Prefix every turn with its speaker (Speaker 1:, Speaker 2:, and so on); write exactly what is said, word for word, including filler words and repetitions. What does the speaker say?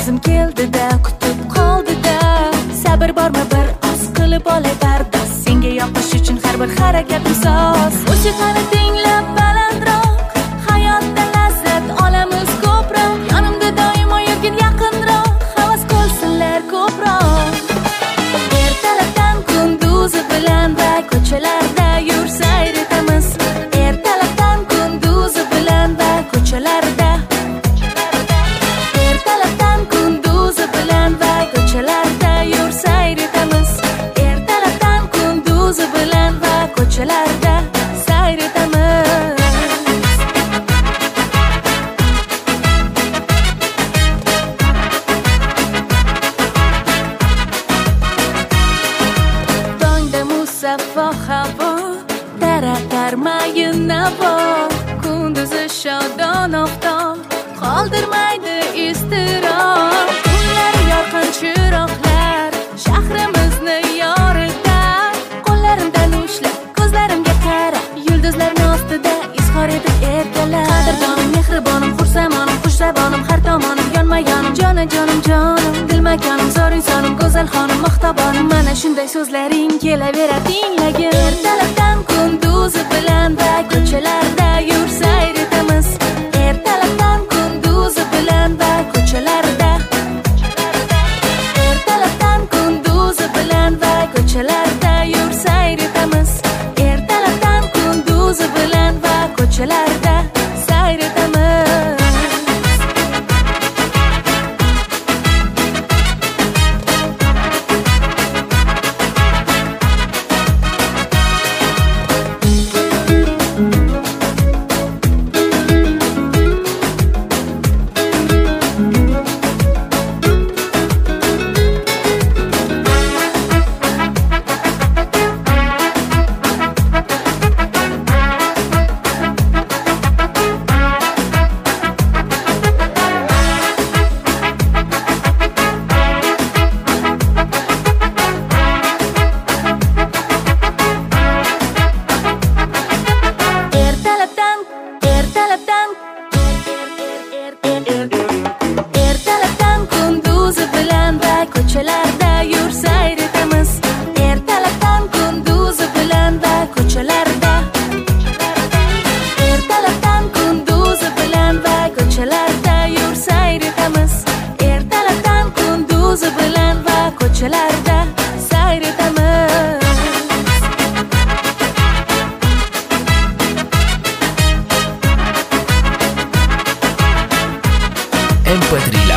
Speaker 1: vazim keldi-da, kutib qoldi-da. Sabr bormi bir oz qilib olay bardosh, senga yoqish uchun har bir harakatim soz. Musiqani tinglab balandroq, hayotda lazzat olamiz ko'proq. Yonimda doimo yurgin yaqinroq, havas qilsinlar ko'proq. Ertalabdan kunduzi bilan va ko'chalarda yur sayr etamiz. Ertalabdan kunduzi bilan va ko'chalarda Ertalabdan kunduzi bilan va ko'chalarda yur sayr etamiz. Ertalabdan kunduzi bilan va ko'chalarda sayr etamiz. Tongda musaffo havo, taratar mayin navo, kunduzi shodon oftob qoldirmaydi iztirob. Kunlar yorqin chiroqlar shahrimizni yoritar. Qo'llarimdan ushlab ko'zlarimga qara, yulduzlarning ostida izhor etib erkalar. Qadrdonim, mehribonim, xursamonim, xushzabonim, har tomonim yonma-yonim, jonajonim, jonim, dilmakonim, zo'r insonim, go'zal xonim, mahtabonim. Mana shunday so'zlaring kelaverar tinglagin. Ertalabdan kunduzi bilan va ko'chalarda yur sayr etamiz. Ertalabdan kunduzi bilan va ko'chalarda Ertalabdan kunduzi bilan va ko'chalarda yur sayr etamiz. Ertalabdan kunduzi bilan va ko'chalarda sayr etamiz. Ertalabdan kunduzi bilan va ko'chalarda yur sayr etamiz. Ertalabdan kunduzi bilan va ko'chalarda Ertalabdan kunduzi bilan va ko'chalarda yur sayr etamiz. Ertalabdan kunduzi bilan va ko'chalarda sayr etamiz.
Speaker 2: em pe tres